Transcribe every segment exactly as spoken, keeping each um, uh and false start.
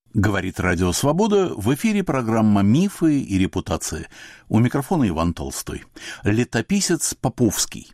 Говорит Радио Свобода, в эфире программа «Мифы и репутации». У микрофона Иван Толстой. Летописец Поповский.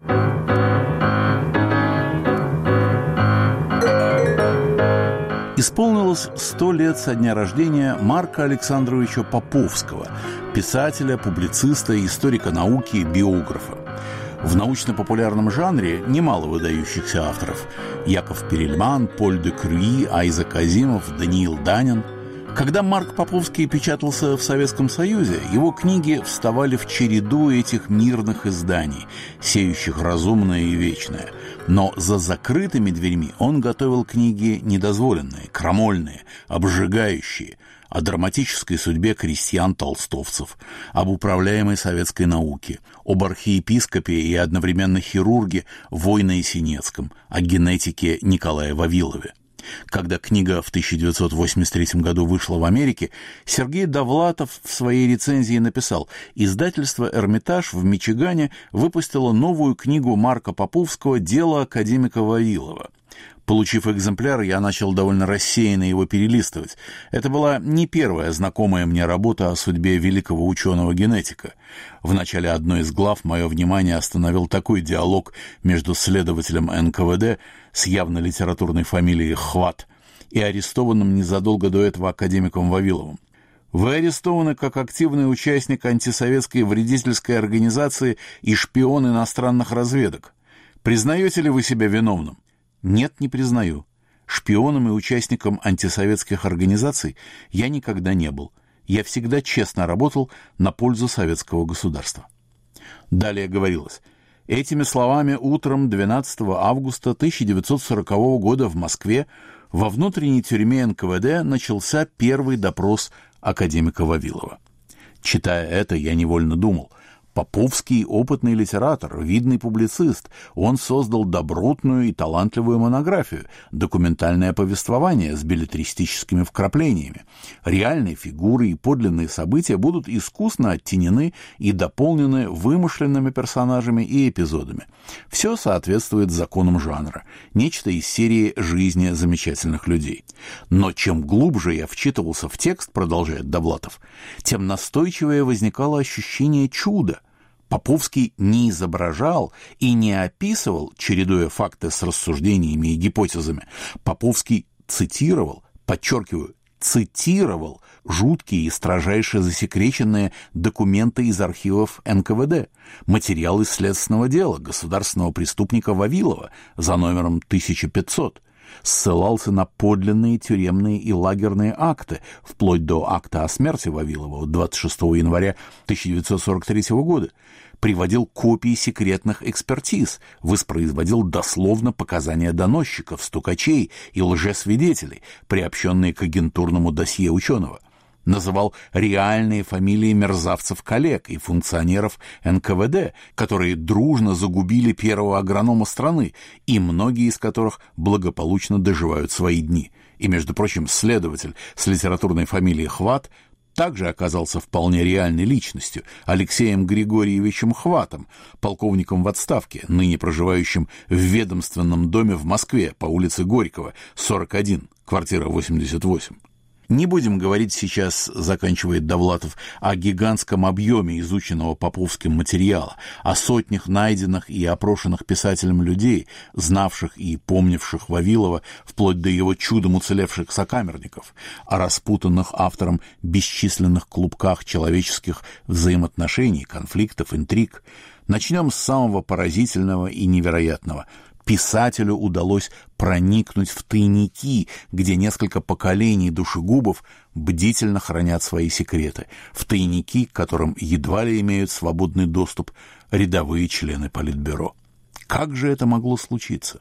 Исполнилось сто лет со дня рождения Марка Александровича Поповского, писателя, публициста, историка науки, биографа. В научно-популярном жанре немало выдающихся авторов: Яков Перельман, Поль де Крюи, Айзек Азимов, Даниил Данин. Когда Марк Поповский печатался в Советском Союзе, его книги вставали в череду этих мирных изданий, сеющих разумное и вечное. Но за закрытыми дверьми он готовил книги недозволенные, крамольные, обжигающие, о драматической судьбе крестьян-толстовцев, об управляемой советской науке, об архиепископе и одновременно хирурге Войно Ясенецком, о генетике Николае Вавилове. Когда книга в тысяча девятьсот восемьдесят третьем году вышла в Америке, Сергей Довлатов в своей рецензии написал: «Издательство «Эрмитаж» в Мичигане выпустило новую книгу Марка Поповского «Дело академика Вавилова». Получив экземпляр, я начал довольно рассеянно его перелистывать. Это была не первая знакомая мне работа о судьбе великого ученого-генетика. В начале одной из глав мое внимание остановил такой диалог между следователем эн ка вэ дэ с явно литературной фамилией Хват и арестованным незадолго до этого академиком Вавиловым. «Вы арестованы как активный участник антисоветской вредительской организации и шпион иностранных разведок. Признаете ли вы себя виновным?» «Нет, не признаю. Шпионом и участником антисоветских организаций я никогда не был. Я всегда честно работал на пользу советского государства». Далее говорилось: этими словами утром двенадцатого августа тысяча девятьсот сорокового года в Москве во внутренней тюрьме эн ка вэ дэ начался первый допрос академика Вавилова. Читая это, я невольно думал: Поповский — опытный литератор, видный публицист. Он создал добротную и талантливую монографию, документальное повествование с беллетристическими вкраплениями. Реальные фигуры и подлинные события будут искусно оттенены и дополнены вымышленными персонажами и эпизодами. Все соответствует законам жанра, нечто из серии «Жизни замечательных людей». Но чем глубже я вчитывался в текст, продолжает Довлатов, тем настойчивее возникало ощущение чуда. Поповский не изображал и не описывал, чередуя факты с рассуждениями и гипотезами. Поповский цитировал, подчеркиваю, цитировал жуткие и строжайше засекреченные документы из архивов эн ка вэ дэ, материалы следственного дела государственного преступника Вавилова за номером тысяча пятьсот. Ссылался на подлинные тюремные и лагерные акты, вплоть до акта о смерти Вавилова от двадцать шестого января тысяча девятьсот сорок третьего года, приводил копии секретных экспертиз, воспроизводил дословно показания доносчиков, стукачей и лжесвидетелей, приобщенные к агентурному досье ученого. Называл реальные фамилии мерзавцев-коллег и функционеров эн ка вэ дэ, которые дружно загубили первого агронома страны, и многие из которых благополучно доживают свои дни. И, между прочим, следователь с литературной фамилией Хват также оказался вполне реальной личностью, Алексеем Григорьевичем Хватом, полковником в отставке, ныне проживающим в ведомственном доме в Москве по улице Горького, сорок один, квартира восемьдесят восемь. Не будем говорить сейчас, заканчивает Довлатов, о гигантском объеме изученного Поповским материала, о сотнях найденных и опрошенных писателем людей, знавших и помнивших Вавилова вплоть до его чудом уцелевших сокамерников, о распутанных автором бесчисленных клубках человеческих взаимоотношений, конфликтов, интриг. Начнем с самого поразительного и невероятного. Писателю удалось проникнуть в тайники, где несколько поколений душегубов бдительно хранят свои секреты, в тайники, к которым едва ли имеют свободный доступ рядовые члены Политбюро. Как же это могло случиться?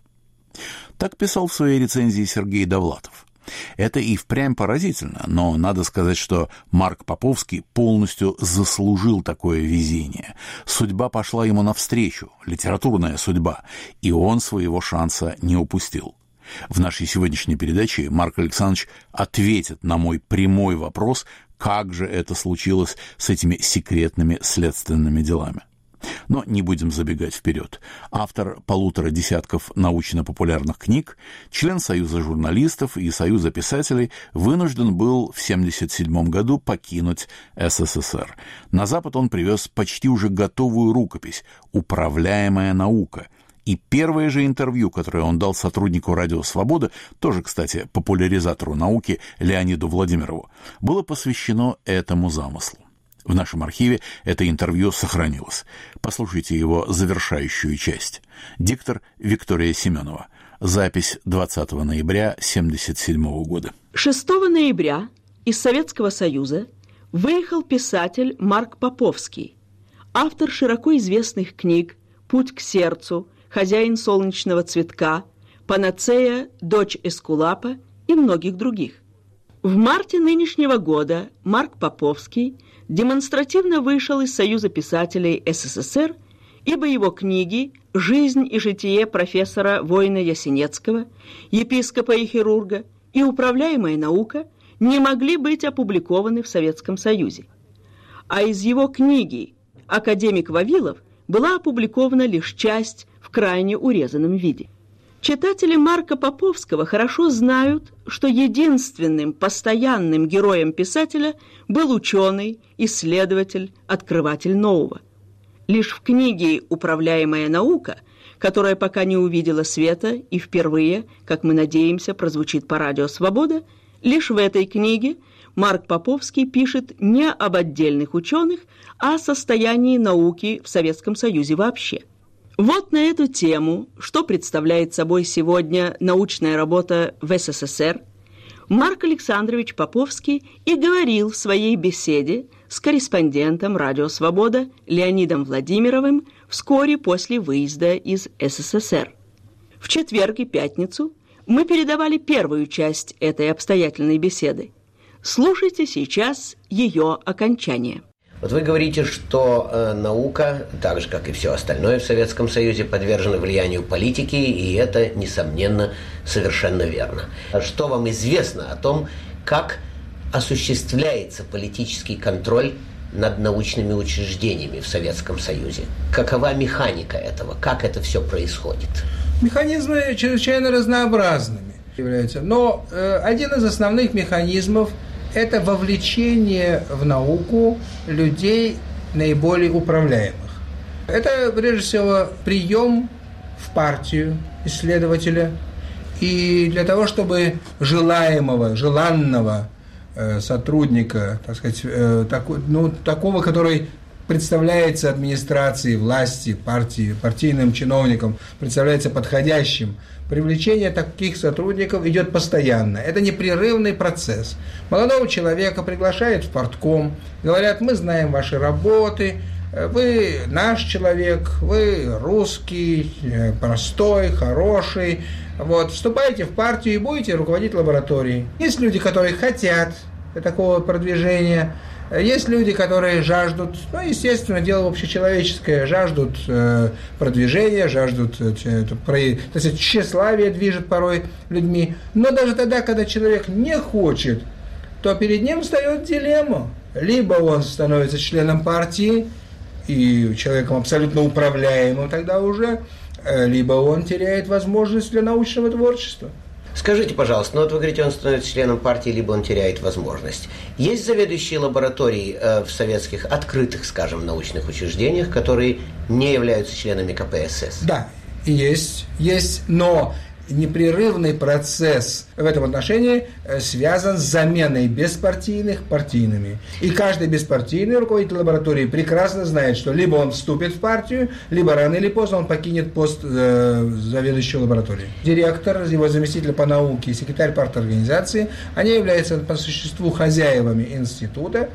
Так писал в своей рецензии Сергей Довлатов. Это и впрямь поразительно, но надо сказать, что Марк Поповский полностью заслужил такое везение. Судьба пошла ему навстречу, литературная судьба, и он своего шанса не упустил. В нашей сегодняшней передаче Марк Александрович ответит на мой прямой вопрос, как же это случилось с этими секретными следственными делами. Но не будем забегать вперед. Автор полутора десятков научно-популярных книг, член Союза журналистов и Союза писателей, вынужден был в семьдесят седьмом году покинуть СССР. На Запад он привез почти уже готовую рукопись «Управляемая наука». И первое же интервью, которое он дал сотруднику «Радио Свобода», тоже, кстати, популяризатору науки Леониду Владимирову, было посвящено этому замыслу. В нашем архиве это интервью сохранилось. Послушайте его завершающую часть. Диктор Виктория Семенова. Запись двадцатого ноября семьдесят седьмого года. шестого ноября из Советского Союза выехал писатель Марк Поповский, автор широко известных книг «Путь к сердцу», «Хозяин солнечного цветка», «Панацея», «Дочь Эскулапа» и многих других. В марте нынешнего года Марк Поповский демонстративно вышел из Союза писателей СССР, ибо его книги «Жизнь и житие профессора Война Ясенецкого», епископа и хирурга и «Управляемая наука» не могли быть опубликованы в Советском Союзе. А из его книги «Академик Вавилов» была опубликована лишь часть в крайне урезанном виде. Читатели Марка Поповского хорошо знают, что единственным постоянным героем писателя был ученый, исследователь, открыватель нового. Лишь в книге «Управляемая наука», которая пока не увидела света и впервые, как мы надеемся, прозвучит по радио «Свобода», лишь в этой книге Марк Поповский пишет не об отдельных ученых, а о состоянии науки в Советском Союзе вообще. Вот на эту тему, что представляет собой сегодня научная работа в СССР, Марк Александрович Поповский и говорил в своей беседе с корреспондентом «Радио Свобода» Леонидом Владимировым вскоре после выезда из СССР. В четверг и пятницу мы передавали первую часть этой обстоятельной беседы. Слушайте сейчас ее окончание. Вот вы говорите, что э, наука, так же, как и все остальное в Советском Союзе, подвержена влиянию политики, и это, несомненно, совершенно верно. Что вам известно о том, как осуществляется политический контроль над научными учреждениями в Советском Союзе? Какова механика этого? Как это все происходит? Механизмы чрезвычайно разнообразными являются, но э, один из основных механизмов – это вовлечение в науку людей наиболее управляемых. Это, прежде всего, прием в партию исследователя. И для того, чтобы желаемого, желанного э, сотрудника, так сказать, э, тако, ну, такого, который представляется администрации, власти, партии, партийным чиновникам, представляется подходящим, привлечение таких сотрудников идет постоянно. Это непрерывный процесс. Молодого человека приглашают в партком, говорят: мы знаем ваши работы, вы наш человек, вы русский, простой, хороший. Вот, вступайте в партию и будете руководить лабораторией. Есть люди, которые хотят такого продвижения. Есть люди, которые жаждут, ну, естественно, дело общечеловеческое, жаждут э, продвижения, жаждут, э, про, так сказать, тщеславие движет порой людьми. Но даже тогда, когда человек не хочет, то перед ним встает дилемма. Либо он становится членом партии и человеком абсолютно управляемым тогда уже, э, либо он теряет возможность для научного творчества. Скажите, пожалуйста, ну вот вы говорите, он становится членом партии, либо он теряет возможность. Есть заведующие лабораторий э, в советских открытых, скажем, научных учреждениях, которые не являются членами ка пэ эс эс? Да, есть, есть, но непрерывный процесс в этом отношении связан с заменой беспартийных партийными. И каждый беспартийный руководитель лаборатории прекрасно знает, что либо он вступит в партию, либо рано или поздно он покинет пост э, заведующего лаборатории. Директор, его заместитель по науке и секретарь парторганизации, они являются по существу хозяевами института,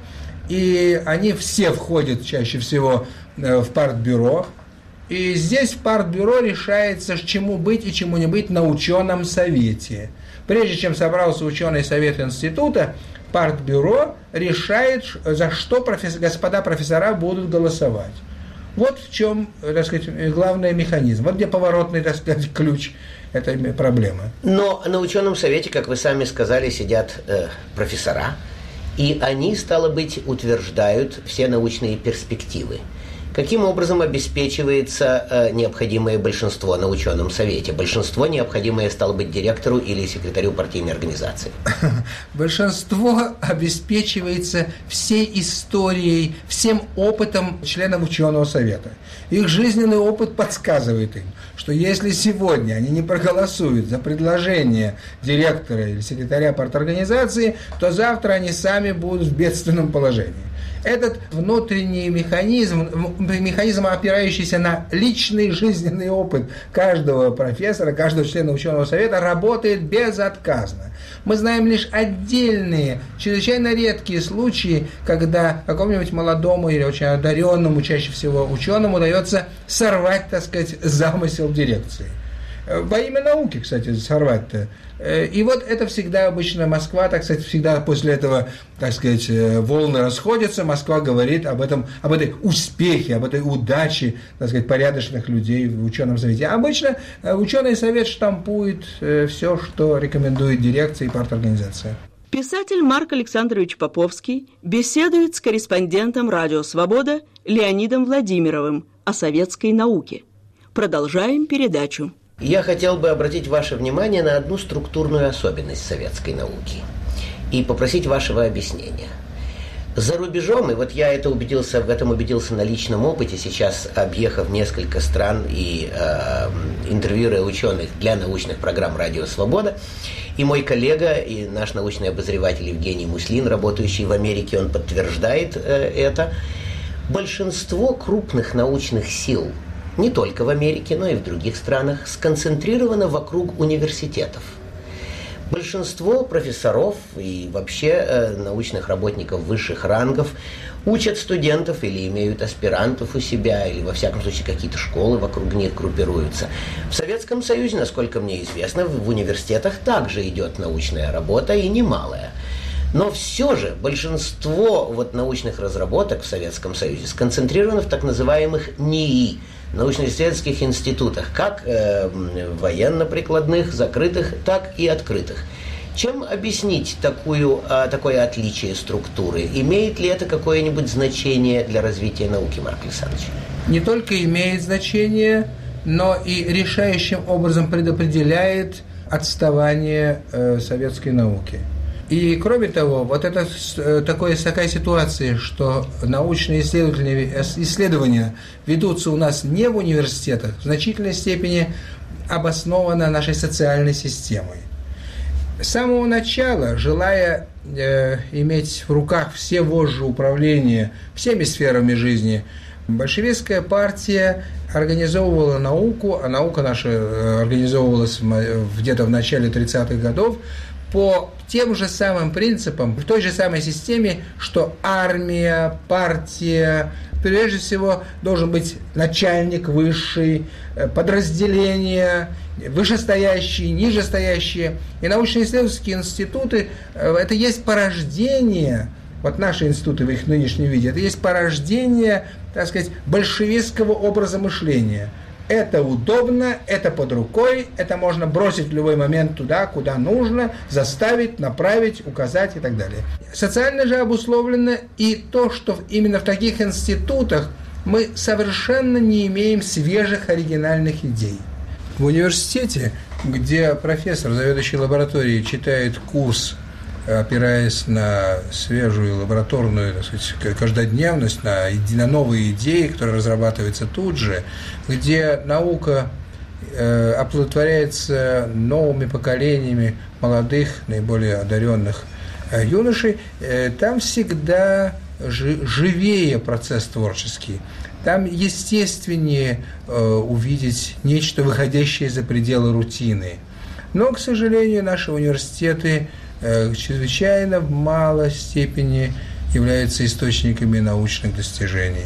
и они все входят чаще всего в партбюро. И здесь в партбюро решается, чему быть и чему не быть на ученом совете. Прежде чем собрался ученый совет института, партбюро решает, за что профессор, господа профессора будут голосовать. Вот в чем, так сказать, главный механизм. Вот где поворотный, так сказать, ключ этой проблемы. Но на ученом совете, как вы сами сказали, сидят э, профессора, и они, стало быть, утверждают все научные перспективы. Каким образом обеспечивается э, необходимое большинство на ученом совете? Большинство необходимое стало быть директору или секретарю партийной организации. Большинство обеспечивается всей историей, всем опытом членов ученого совета. Их жизненный опыт подсказывает им, что если сегодня они не проголосуют за предложение директора или секретаря парторганизации, то завтра они сами будут в бедственном положении. Этот внутренний механизм, механизм, опирающийся на личный жизненный опыт каждого профессора, каждого члена ученого совета, работает безотказно. Мы знаем лишь отдельные, чрезвычайно редкие случаи, когда какому-нибудь молодому или очень одаренному, чаще всего ученому, удается сорвать, так сказать, замысел дирекции. Во имя науки, кстати, сорвать-то. И вот это всегда обычно Москва, так сказать, всегда после этого, так сказать, волны расходятся, Москва говорит об этом, об этой успехе, об этой удаче, так сказать, порядочных людей в ученом совете. Обычно ученый совет штампует все, что рекомендует дирекция и парторганизация. Писатель Марк Александрович Поповский беседует с корреспондентом «Радио Свобода» Леонидом Владимировым о советской науке. Продолжаем передачу. Я хотел бы обратить ваше внимание на одну структурную особенность советской науки и попросить вашего объяснения. За рубежом, и вот я это убедился, в этом убедился на личном опыте, сейчас объехав несколько стран и э, интервьюируя ученых для научных программ «Радио Свобода», и мой коллега, и наш научный обозреватель Евгений Муслин, работающий в Америке, он подтверждает э, это, большинство крупных научных сил, не только в Америке, но и в других странах, сконцентрировано вокруг университетов. Большинство профессоров и вообще э, научных работников высших рангов учат студентов или имеют аспирантов у себя, или во всяком случае какие-то школы вокруг них группируются. В Советском Союзе, насколько мне известно, в университетах также идет научная работа, и немалая. Но все же большинство вот научных разработок в Советском Союзе сконцентрировано в так называемых НИИ, научно-исследовательских институтах, как э, военно-прикладных, закрытых, так и открытых. Чем объяснить такую, а, такое отличие структуры? Имеет ли это какое-нибудь значение для развития науки, Марк Александрович? Не только имеет значение, но и решающим образом предопределяет отставание э, советской науки. И, кроме того, вот это такое, такая ситуация, что научные исследования, исследования ведутся у нас не в университетах, в значительной степени обоснована нашей социальной системой. С самого начала, желая э, иметь в руках все вожжи управления всеми сферами жизни, большевистская партия организовывала науку, а наука наша организовывалась где-то в начале тридцатых годов, по тем же самым принципам, в той же самой системе, что армия, партия, прежде всего должен быть начальник высший, подразделения, вышестоящие, нижестоящие. И научно-исследовательские институты – это есть порождение, вот наши институты в их нынешнем виде, это есть порождение, так сказать, большевистского образа мышления. Это удобно, это под рукой, это можно бросить в любой момент туда, куда нужно, заставить, направить, указать и так далее. Социально же обусловлено и то, что именно в таких институтах мы совершенно не имеем свежих оригинальных идей. В университете, где профессор, заведующий лабораторией, читает курс, опираясь на свежую лабораторную, так сказать, каждодневность, на, на новые идеи, которые разрабатываются тут же, где наука э, оплодотворяется новыми поколениями молодых, наиболее одаренных э, юношей, э, там всегда жи- живее процесс творческий. Там естественнее э, увидеть нечто, выходящее за пределы рутины. Но, к сожалению, наши университеты чрезвычайно в малой степени являются источниками научных достижений.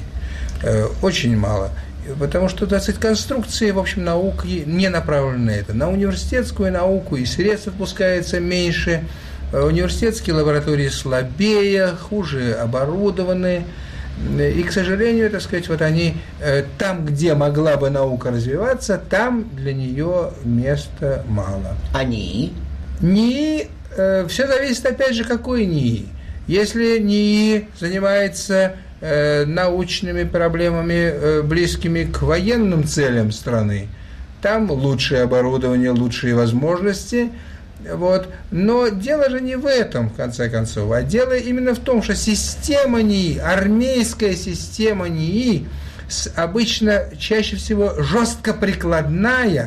Очень мало. Потому что, так сказать, конструкции, в общем, науки не направлены на это. На университетскую науку и средств впускается меньше. Университетские лаборатории слабее, хуже оборудованы. И, к сожалению, так сказать, вот они там, где могла бы наука развиваться, там для нее места мало. А НИИ? НИИ, э, все зависит, опять же, какой НИИ. Если НИИ занимается э, научными проблемами, э, близкими к военным целям страны. Там лучшее оборудование, лучшие возможности. Вот. Но дело же не в этом, в конце концов, а дело именно в том, что система НИИ, армейская система НИИ, обычно чаще всего жестко прикладная,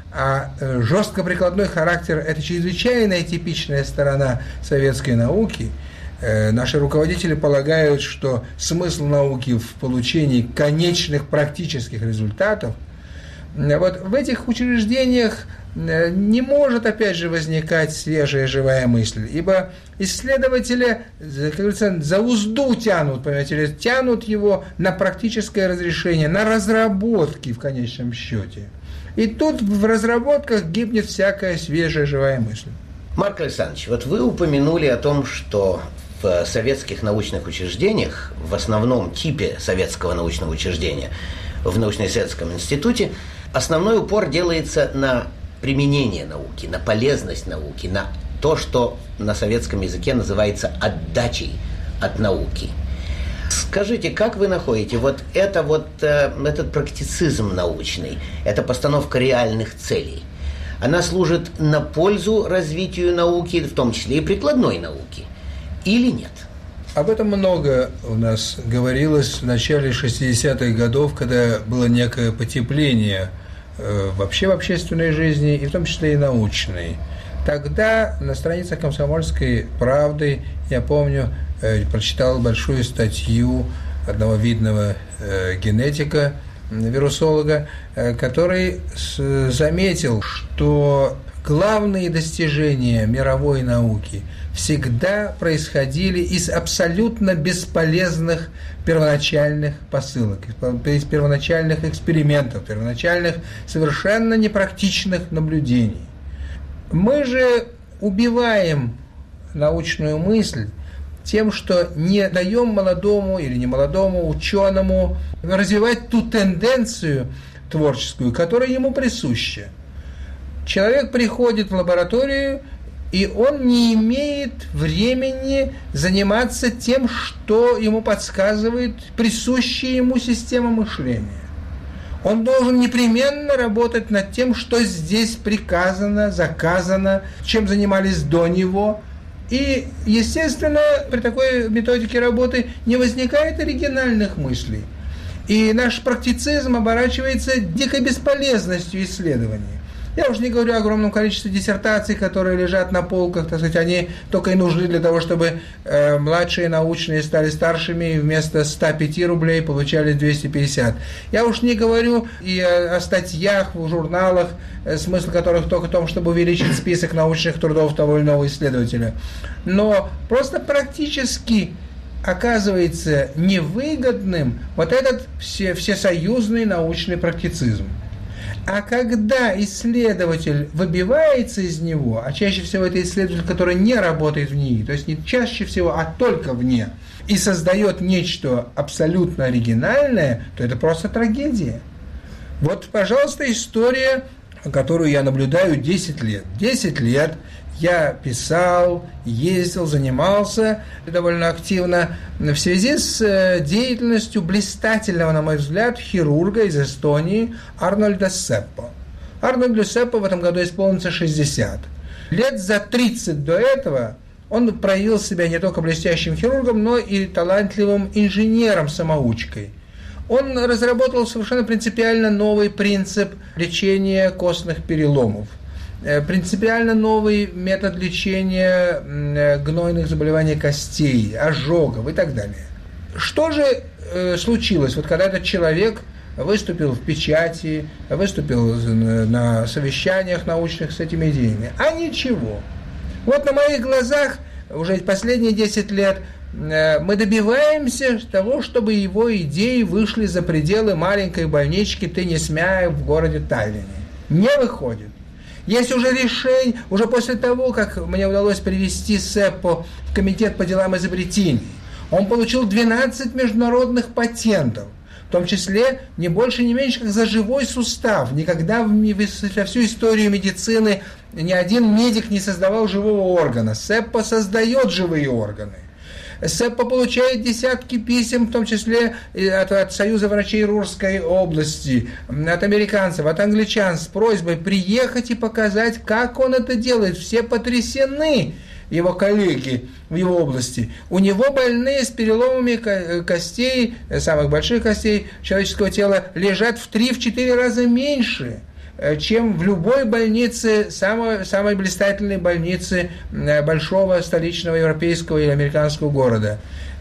а жестко прикладной характер – это чрезвычайно типичная сторона советской науки. Наши руководители полагают, что смысл науки в получении конечных практических результатов. Вот в этих учреждениях не может, опять же, возникать свежая живая мысль, ибо исследователя, как говорится, за узду тянут, понимаете, или тянут его на практическое разрешение, на разработки в конечном счете. И тут в разработках гибнет всякая свежая живая мысль. Марк Александрович, вот вы упомянули о том, что в советских научных учреждениях, в основном типе советского научного учреждения, в научно-исследовательском институте, основной упор делается на применение науки, на полезность науки, на то, что на советском языке называется отдачей от науки. Скажите, как вы находите вот, это вот э, этот практицизм научный, эта постановка реальных целей, она служит на пользу развитию науки, в том числе и прикладной науки, или нет? Об этом много у нас говорилось в начале шестидесятых годов, когда было некое потепление э, вообще в общественной жизни, и в том числе и научной. Тогда на страницах «Комсомольской правды», я помню, э, прочитал большую статью одного видного э, генетика, вирусолога, э, который с, заметил, что главные достижения мировой науки всегда происходили из абсолютно бесполезных первоначальных посылок, из первоначальных экспериментов, первоначальных совершенно непрактичных наблюдений. Мы же убиваем научную мысль тем, что не даем молодому или немолодому ученому развивать ту тенденцию творческую, которая ему присуща. Человек приходит в лабораторию, и он не имеет времени заниматься тем, что ему подсказывает присущая ему система мышления. Он должен непременно работать над тем, что здесь приказано, заказано, чем занимались до него. И, естественно, при такой методике работы не возникает оригинальных мыслей. И наш практицизм оборачивается дикой бесполезностью исследований. Я уже не говорю о огромном количестве диссертаций, которые лежат на полках, так сказать, они только и нужны для того, чтобы э, младшие научные стали старшими и вместо ста пяти рублей получали двести пятьдесят. Я уж не говорю и о, о статьях в журналах, э, смысл которых только в том, чтобы увеличить список научных трудов того или иного исследователя. Но просто практически оказывается невыгодным вот этот все, всесоюзный научный практицизм. А когда исследователь выбивается из него, а чаще всего это исследователь, который не работает в НИИ, то есть не чаще всего, а только вне, и создает нечто абсолютно оригинальное, то это просто трагедия. Вот, пожалуйста, история, которую я наблюдаю десять лет. десять лет я писал, ездил, занимался довольно активно в связи с деятельностью блистательного, на мой взгляд, хирурга из Эстонии Арнольда Сеппо. Арнольду Сеппо в этом году исполнится шестьдесят. Лет за тридцать до этого он проявил себя не только блестящим хирургом, но и талантливым инженером-самоучкой. Он разработал совершенно принципиально новый принцип лечения костных переломов. Принципиально новый метод лечения гнойных заболеваний костей, ожогов и так далее. Что же э, случилось, вот когда этот человек выступил в печати, выступил на совещаниях научных с этими идеями? А ничего. Вот на моих глазах уже последние десять лет э, мы добиваемся того, чтобы его идеи вышли за пределы маленькой больнички Тынесмяев в городе Таллине. Не выходит. Есть уже решение, уже после того, как мне удалось привести Сеппо в комитет по делам изобретений, он получил двенадцать международных патентов, в том числе не больше, не меньше, как за живой сустав. Никогда во всю историю медицины ни один медик не создавал живого органа. Сеппо создает живые органы. СЭПО получает десятки писем, в том числе от, от Союза врачей Рурской области, от американцев, от англичан, с просьбой приехать и показать, как он это делает. Все потрясены, его коллеги в его области. У него больные с переломами костей, самых больших костей человеческого тела, лежат в три-четыре раза меньше, чем в любой больнице, самой, самой блистательной больнице большого столичного европейского или американского города.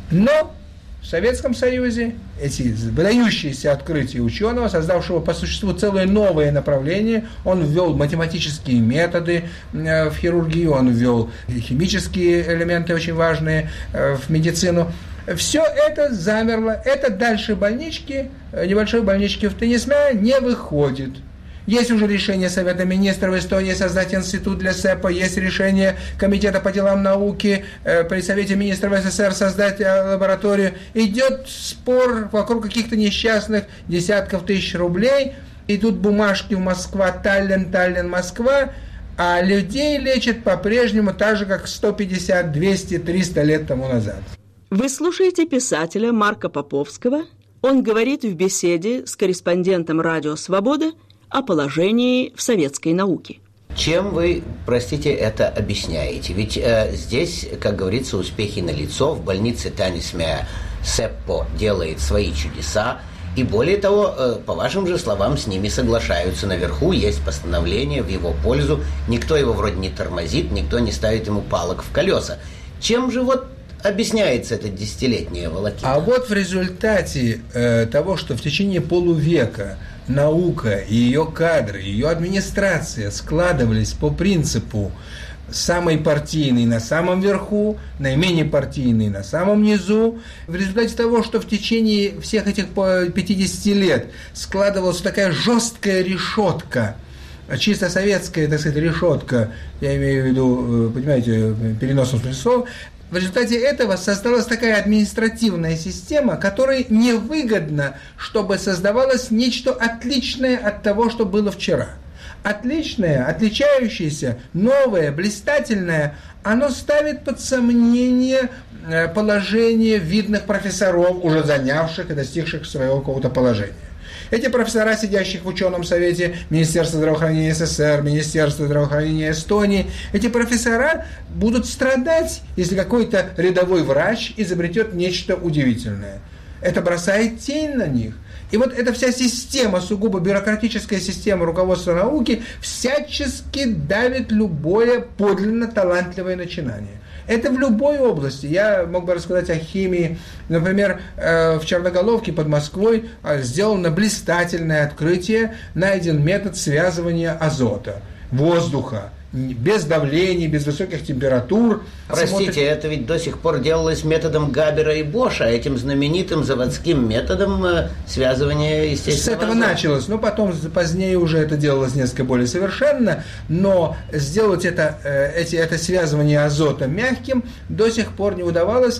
Но в Советском Союзе эти выдающиеся открытия ученого, создавшего по существу целое новое направление, он ввел математические методы в хирургию, он ввел химические элементы очень важные в медицину. Все это замерло, это дальше больнички, небольшой больнички в Тенисме не выходит. Есть уже решение Совета Министров Эстонии создать институт для СЭПО, есть решение Комитета по делам науки э, при Совете Министров СССР создать э, лабораторию. Идет спор вокруг каких-то несчастных десятков тысяч рублей. Идут бумажки в Москва, Таллин, Таллин, Москва, а людей лечат по-прежнему так же, как сто пятьдесят, двести, триста лет тому назад. Вы слушаете писателя Марка Поповского. Он говорит в беседе с корреспондентом «Радио Свобода» о положении в советской науке. Чем вы, простите, это объясняете? Ведь э, здесь, как говорится, успехи налицо. В больнице Тенисме СЭПО делает свои чудеса. И более того, э, по вашим же словам, с ними соглашаются наверху. Есть постановление в его пользу. Никто его вроде не тормозит, никто не ставит ему палок в колеса. Чем же вот объясняется эта десятилетняя волокита? А вот в результате э, того, что в течение полувека наука и ее кадры, ее администрация складывались по принципу самый партийный на самом верху, наименее партийный на самом низу. В результате того, что в течение всех этих пятидесяти лет складывалась такая жесткая решетка, чисто советская, так сказать, решетка, я имею в виду, понимаете, в переносном смысле слова, в результате этого создалась такая административная система, которой невыгодно, чтобы создавалось нечто отличное от того, что было вчера. Отличное, отличающееся, новое, блистательное, оно ставит под сомнение положение видных профессоров, уже занявших и достигших своего какого-то положения. Эти профессора, сидящих в ученом совете Министерства здравоохранения СССР, Министерства здравоохранения Эстонии, эти профессора будут страдать, если какой-то рядовой врач изобретет нечто удивительное. Это бросает тень на них. И вот эта вся система, сугубо бюрократическая система руководства науки, всячески давит любое подлинно талантливое начинание. Это в любой области. Я мог бы рассказать о химии. Например, в Черноголовке под Москвой сделано блистательное открытие. Найден метод связывания азота, воздуха, без давления, без высоких температур. Простите, Смотрит... это ведь до сих пор делалось методом Габера и Боша, этим знаменитым заводским методом связывания естественного С этого азота. началось, но потом, позднее уже это делалось несколько более совершенно, но сделать это, эти, это связывание азота мягким до сих пор не удавалось.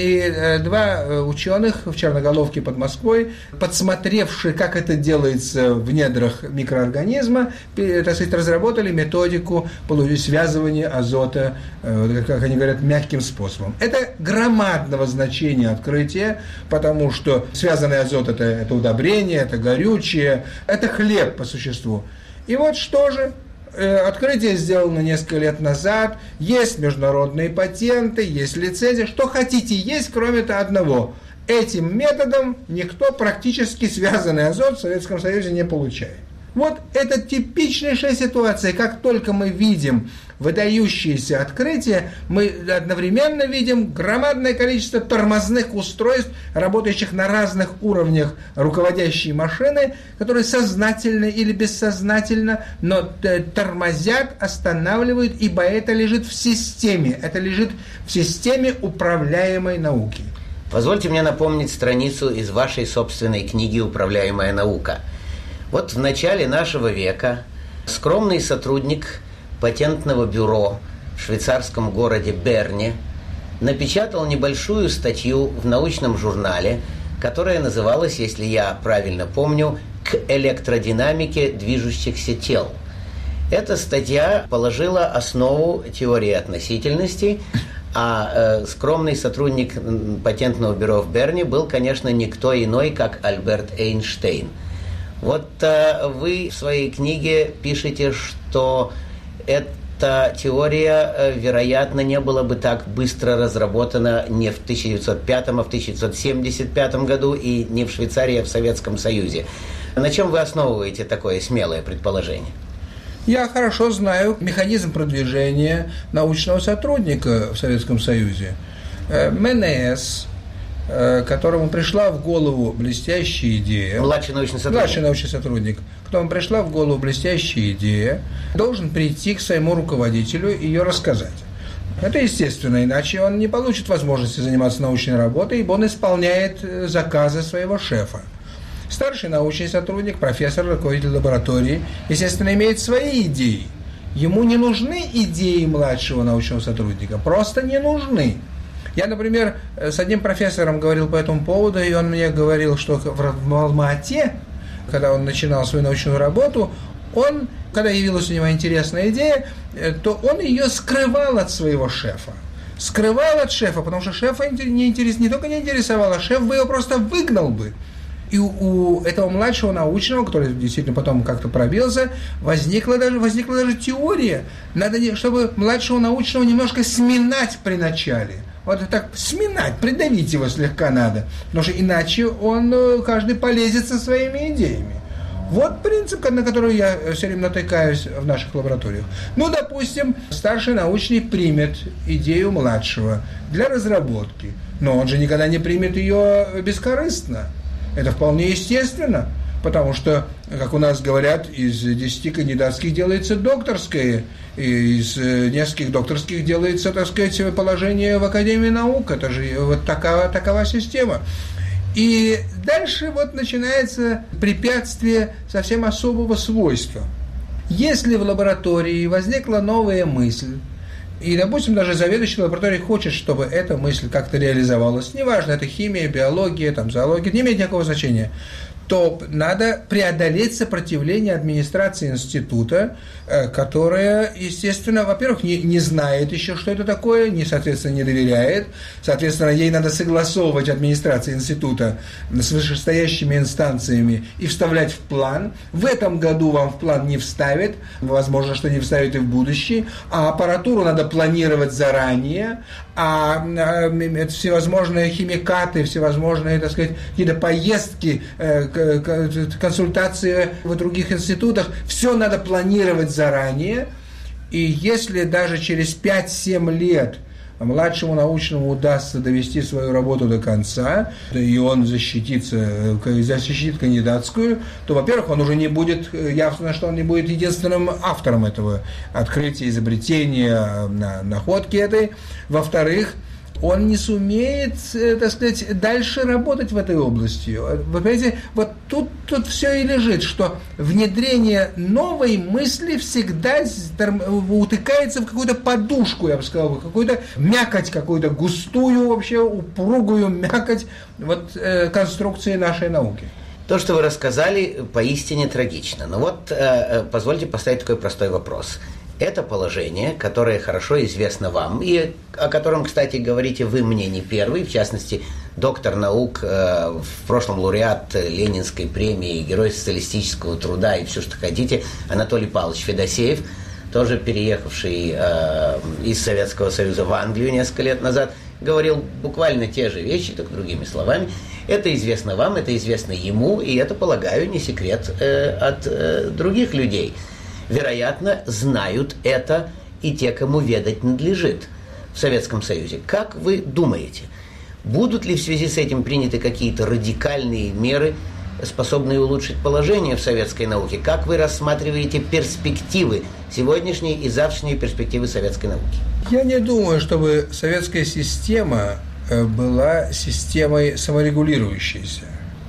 И два ученых в Черноголовке под Москвой, подсмотревшие, как это делается в недрах микроорганизма, так сказать, разработали методику связывания азота, как они говорят, мягким способом. Это громадного значения открытие, потому что связанный азот это, это удобрение, это горючее, это хлеб по существу. И вот что же, открытие сделано несколько лет назад, есть международные патенты, есть лицензия, что хотите есть, кроме одного. Этим методом никто практически связанный азот в Советском Союзе не получает. Вот это типичнейшая ситуация. Как только мы видим выдающиеся открытия, мы одновременно видим громадное количество тормозных устройств, работающих на разных уровнях руководящей машины, которые сознательно или бессознательно, но тормозят, останавливают, ибо это лежит в системе, это лежит в системе управляемой науки. Позвольте мне напомнить страницу из вашей собственной книги «Управляемая наука». Вот в начале нашего века скромный сотрудник патентного бюро в швейцарском городе Берне напечатал небольшую статью в научном журнале, которая называлась, если я правильно помню, «К электродинамике движущихся тел». Эта статья положила основу теории относительности, А э, скромный сотрудник патентного бюро в Берне был, конечно, никто иной, как Альберт Эйнштейн. Вот э, вы в своей книге пишете, что эта теория, э, вероятно, не была бы так быстро разработана не в тысяча девятьсот пятом, а в тысяча девятьсот семьдесят пятом году и не в Швейцарии, а в Советском Союзе. На чем вы основываете такое смелое предположение? Я хорошо знаю механизм продвижения научного сотрудника в Советском Союзе. МНС, которому пришла в голову блестящая идея. Младший научный сотрудник. Младший научный сотрудник, которому пришла в голову блестящая идея, должен прийти к своему руководителю и ее рассказать. Это естественно, иначе он не получит возможности заниматься научной работой, ибо он исполняет заказы своего шефа. Старший научный сотрудник, профессор, руководитель лаборатории, естественно, имеет свои идеи. Ему не нужны идеи младшего научного сотрудника, просто не нужны. Я, например, с одним профессором говорил по этому поводу, и он мне говорил, что в Алма-Ате, когда он начинал свою научную работу, он, когда явилась у него интересная идея, то он ее скрывал от своего шефа. Скрывал от шефа, потому что шефа не, интерес, не только не интересовало, шеф бы его просто выгнал бы. И у этого младшего научного, который действительно потом как-то пробился, возникла даже, возникла даже теория, надо, чтобы младшего научного немножко сминать при начале. Вот так сминать, придавить его слегка надо, потому что иначе он, каждый полезет со своими идеями. Вот принцип, на который я все время натыкаюсь в наших лабораториях. Ну, допустим, старший научный примет идею младшего для разработки, но он же никогда не примет ее бескорыстно. Это вполне естественно, потому что, как у нас говорят, из десяти кандидатских делается докторское, и из нескольких докторских делается, так сказать, положение в Академии наук. Это же вот такова, такова система. И дальше вот начинается препятствие совсем особого свойства. Если в лаборатории возникла новая мысль, и, допустим, даже заведующий лабораторией хочет, чтобы эта мысль как-то реализовалась, неважно, это химия, биология, там, зоология, не имеет никакого значения, то надо преодолеть сопротивление администрации института, которая, естественно, во-первых, не, не знает еще, что это такое, не, соответственно, не доверяет, соответственно, ей надо согласовывать администрацию института с вышестоящими инстанциями и вставлять в план. В этом году вам в план не вставят, возможно, что не вставят и в будущее, а аппаратуру надо планировать заранее, а всевозможные химикаты, всевозможные, так сказать, какие-то поездки, консультации в других институтах, все надо планировать заранее, и если даже через пять-семь лет младшему научному удастся довести свою работу до конца, и он защитится, защитит кандидатскую, то, во-первых, он уже не будет, явно, что он не будет единственным автором этого открытия, изобретения, находки этой. Во-вторых, он не сумеет, так сказать, дальше работать в этой области. Вы понимаете, вот тут, тут все и лежит, что внедрение новой мысли всегда утыкается в какую-то подушку, я бы сказал, в какую-то мякоть, какую-то густую, вообще упругую мякоть вот, э, конструкции нашей науки. То, что вы рассказали, поистине трагично. Но вот э, позвольте поставить такой простой вопрос. Это положение, которое хорошо известно вам, и о котором, кстати, говорите вы мне не первый, в частности, доктор наук, э, в прошлом лауреат Ленинской премии, герой социалистического труда и все, что хотите, Анатолий Павлович Федосеев, тоже переехавший э, из Советского Союза в Англию несколько лет назад, говорил буквально те же вещи, только другими словами. Это известно вам, это известно ему, и это, полагаю, не секрет э, от э, других людей. Вероятно, знают это и те, кому ведать надлежит в Советском Союзе. Как вы думаете, будут ли в связи с этим приняты какие-то радикальные меры, способные улучшить положение в советской науке? Как вы рассматриваете перспективы, сегодняшние и завтрашние перспективы советской науки? Я не думаю, чтобы советская система была системой саморегулирующейся.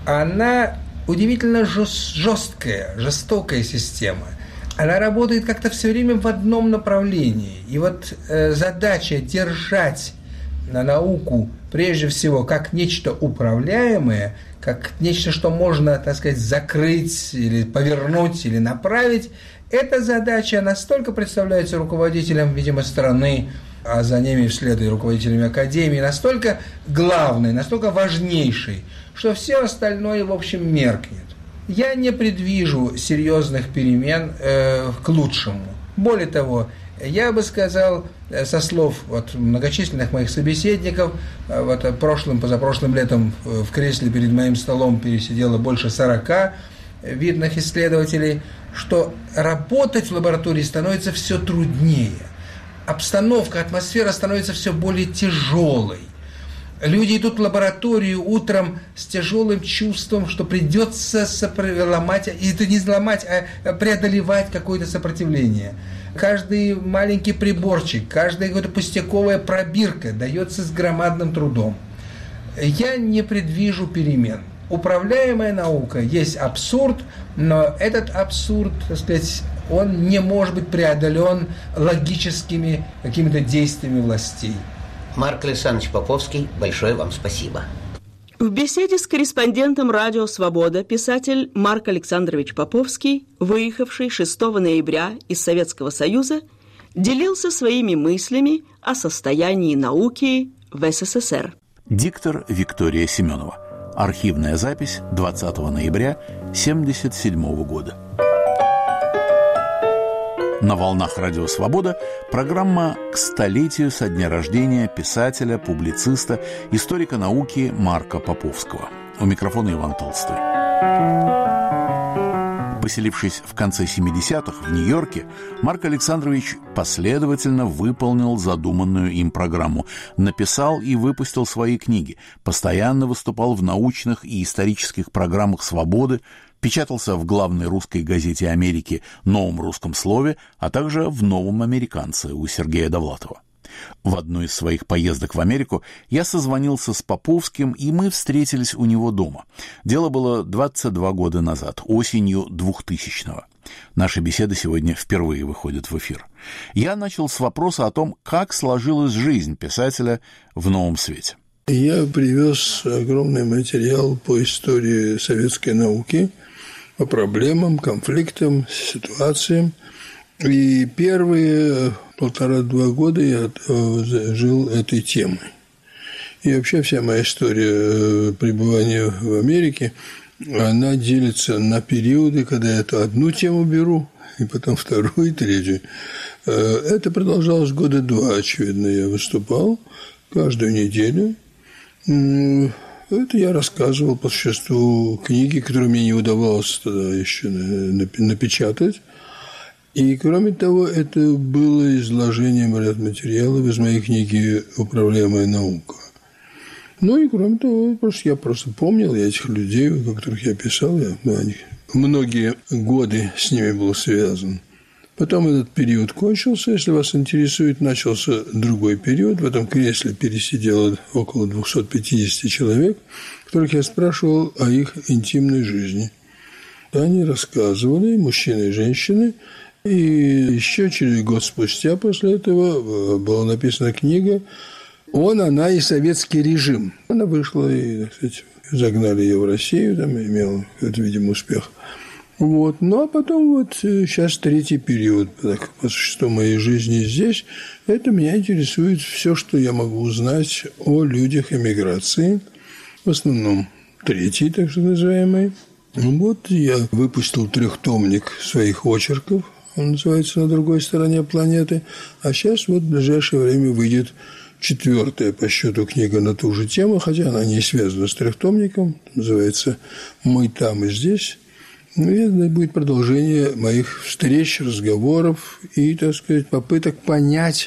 Она удивительно жесткая, жестокая система. Она работает как-то все время в одном направлении. И вот э, задача держать на науку прежде всего как нечто управляемое, как нечто, что можно, так сказать, закрыть или повернуть, или направить, эта задача настолько представляется руководителям, видимо, страны а за ними вслед и руководителями академии, настолько главной, настолько важнейшей, что все остальное, в общем, меркнет. Я не предвижу серьезных перемен э, к лучшему. Более того, я бы сказал, со слов вот, многочисленных моих собеседников, вот, прошлым, позапрошлым летом в кресле перед моим столом пересидело больше сорока видных исследователей, что работать в лаборатории становится все труднее. Обстановка, атмосфера становится все более тяжелой. Люди идут в лабораторию утром с тяжелым чувством, что придется сопро- ломать, и это не ломать, а преодолевать какое-то сопротивление. Каждый маленький приборчик, каждая какая-то пустяковая пробирка дается с громадным трудом. Я не предвижу перемен. Управляемая наука есть абсурд, но этот абсурд, так сказать, он не может быть преодолен логическими какими-то действиями властей. Марк Александрович Поповский, большое вам спасибо. В беседе с корреспондентом «Радио Свобода» писатель Марк Александрович Поповский, выехавший шестого ноября из Советского Союза, делился своими мыслями о состоянии науки в СССР. Диктор Виктория Семенова. Архивная запись двадцатого ноября тысяча девятьсот семьдесят седьмого года. На волнах «Радио Свобода» программа «К столетию со дня рождения писателя, публициста, историка науки Марка Поповского». У микрофона Иван Толстой. Поселившись в конце семидесятых в Нью-Йорке, Марк Александрович последовательно выполнил задуманную им программу, написал и выпустил свои книги, постоянно выступал в научных и исторических программах «Свободы», печатался в главной русской газете Америки «Новом русском слове», а также в «Новом американце» у Сергея Довлатова. В одной из своих поездок в Америку я созвонился с Поповским, и мы встретились у него дома. Дело было двадцать два года назад, осенью двухтысячного. Наши беседы сегодня впервые выходят в эфир. Я начал с вопроса о том, как сложилась жизнь писателя в новом свете. Я привез огромный материал по истории советской науки, по проблемам, конфликтам, ситуациям. И первые полтора-два года я жил этой темой. И вообще вся моя история пребывания в Америке, она делится на периоды, когда я то одну тему беру, и потом вторую, и третью. Это продолжалось года два, очевидно, я выступал каждую неделю. Это я рассказывал по существу книги, которые мне не удавалось тогда еще напечатать. И, кроме того, это было изложением ряда материалов из моей книги «Управляемая наука». Ну и, кроме того, просто я просто помнил я этих людей, о которых я писал, я ну, они, многие годы с ними был связан. Потом этот период кончился, если вас интересует, начался другой период. В этом кресле пересидело около двести пятьдесят человек, которых я спрашивал о их интимной жизни. Они рассказывали, мужчины и женщины. И еще через год спустя после этого была написана книга «Он, она и советский режим». Она вышла, и, так сказать, загнали ее в Россию, там имела, видимо, успех. Вот. Ну, а потом вот сейчас третий период, так, по существу моей жизни здесь, это меня интересует все, что я могу узнать о людях эмиграции, в основном третий, так что называемый. Вот я выпустил трехтомник своих очерков, он называется «На другой стороне планеты», а сейчас вот в ближайшее время выйдет четвертая по счету книга на ту же тему, хотя она не связана с трехтомником, называется «Мы там и здесь». Ну, это будет продолжение моих встреч, разговоров и, так сказать, попыток понять,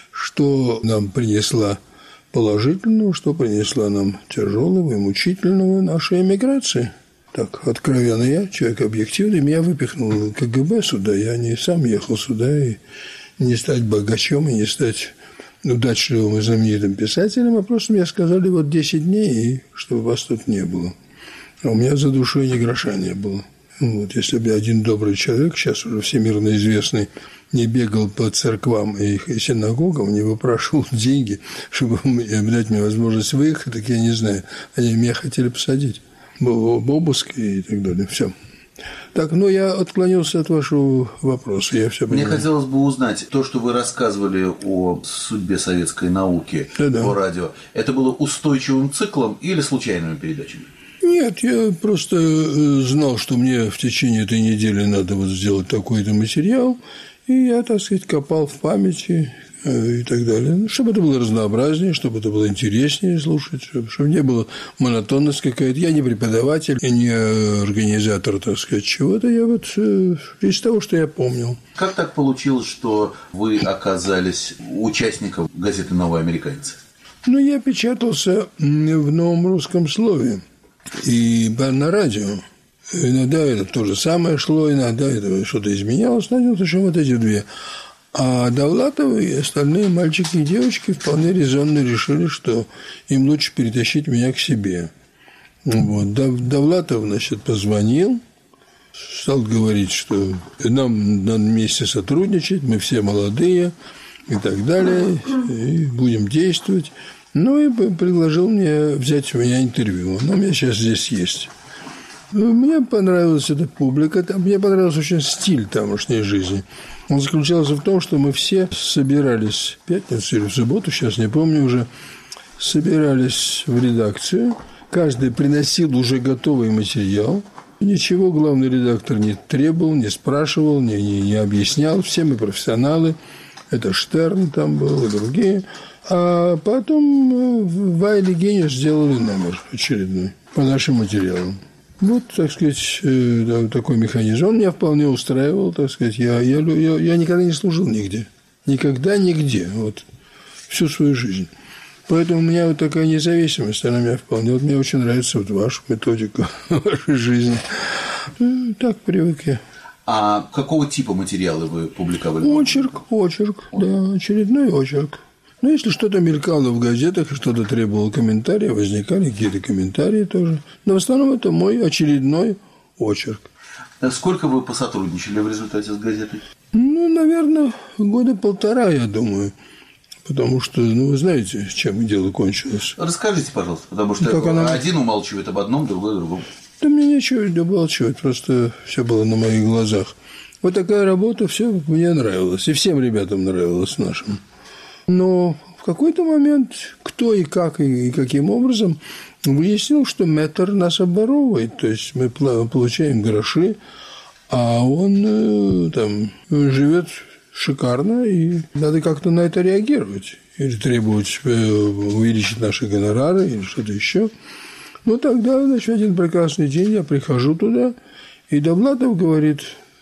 что нам принесла положительного, что принесла нам тяжелого и мучительного наша эмиграция. Так, откровенно я, человек объективный, меня выпихнул КГБ сюда, я не сам ехал сюда, и не стать богачом, и не стать удачливым и знаменитым писателем, а просто мне сказали, вот десять дней, и чтобы вас тут не было. А у меня за душой ни гроша не было. Вот, если бы один добрый человек, сейчас уже всемирно известный, не бегал по церквам и синагогам, не выпрашивал деньги, чтобы дать мне возможность выехать, так я не знаю. Они меня хотели посадить. Был обыск и так далее. Все. Так, ну я отклонился от вашего вопроса, я все понимаю. Мне хотелось бы узнать, то, что вы рассказывали о судьбе советской науки Да-да. по радио, это было устойчивым циклом или случайными передачами? Нет, я просто знал, что мне в течение этой недели надо вот сделать такой-то материал, и я, так сказать, копал в памяти и так далее. Чтобы это было разнообразнее, чтобы это было интереснее слушать, чтобы не было монотонность какая-то. Я не преподаватель, я не организатор, так сказать, чего-то. Я вот из того, что я помнил. Как так получилось, что вы оказались участником газеты «Новый американец»? Ну, я печатался в «Новом русском слове» и на радио. Иногда это то же самое шло, иногда это что-то изменялось. Но в общем, вот эти две. А Довлатов и остальные мальчики и девочки вполне резонно решили, что им лучше перетащить меня к себе. Вот. Довлатов, значит, позвонил, стал говорить, что нам надо вместе сотрудничать, мы все молодые и так далее, и будем действовать. Ну, и предложил мне взять у меня интервью. Оно у меня сейчас здесь есть. Мне понравилась эта публика, мне понравился очень стиль тамошней жизни. Он заключался в том, что мы все собирались в пятницу или в субботу, сейчас не помню уже, собирались в редакцию, каждый приносил уже готовый материал, ничего главный редактор не требовал, не спрашивал, не, не, не объяснял, все мы профессионалы, это Штерн там был и другие, а потом Вайль и Гениш сделали номер очередной по нашим материалам. Вот, так сказать, такой механизм. Он меня вполне устраивал, так сказать. Я, я, я, я никогда не служил нигде. Никогда, нигде. Вот. Всю свою жизнь. Поэтому у меня вот такая независимость, она меня вполне... Вот мне очень нравится вот ваша методика вашей жизни. Так привык я. А какого типа материалы вы публиковали? Очерк, очерк, да, очередной очерк. Ну, если что-то мелькало в газетах, что-то требовало комментария, возникали какие-то комментарии тоже. Но в основном это мой очередной очерк. Сколько вы посотрудничали в результате с газетой? Ну, наверное, года полтора, я думаю. Потому что, ну, вы знаете, чем дело кончилось. Расскажите, пожалуйста, потому что она... один умалчивает об одном, другой о другом. Да мне нечего умалчивать, просто все было на моих глазах. Вот такая работа, все мне нравилось. И всем ребятам нравилось нашим. Но в какой-то момент кто и как и каким образом выяснил, что мэтр нас обворовывает. То есть мы получаем гроши, а он там живет шикарно, и надо как-то на это реагировать. Или требовать увеличить наши гонорары, или что-то еще. Ну, тогда, значит, один прекрасный день я прихожу туда, и Довлатов говорит: